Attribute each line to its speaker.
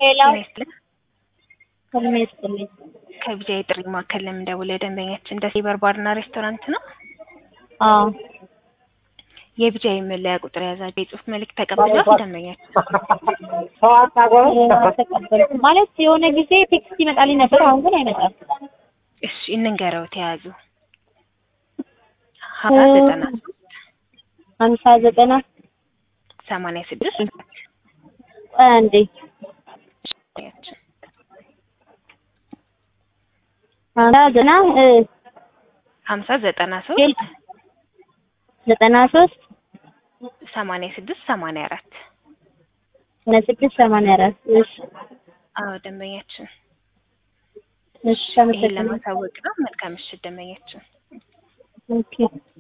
Speaker 1: ሄሎ
Speaker 2: ከመስተልኝ
Speaker 1: ከቢጃይ ጥሪ ማዕከል ለምንደውለው ደንበኛችን ደሴ በርባርና ሬስቶራንት ነው።
Speaker 2: አዎ
Speaker 1: የቢጃይ መለያ ቁጥር ያዛችሁ የጽሁፍ መልእክት ተቀብሏል ደንበኛችን?
Speaker 2: ተቀበልኩ ማለት የሆነ ጊዜ ቴክስት ይመጣልኝ ነበር፣ አሁን ግን አይመጣም።
Speaker 1: እሺ እንንገረው ተያዙ 50 86
Speaker 2: አንዴ
Speaker 1: 93 86 84
Speaker 2: እሺ
Speaker 1: አዎ ደንበኛችን
Speaker 2: እሺ
Speaker 1: ይሄ ለማሳወቅ ነው። መልካም ምሽት ደንበኛችን።
Speaker 2: ኦኬ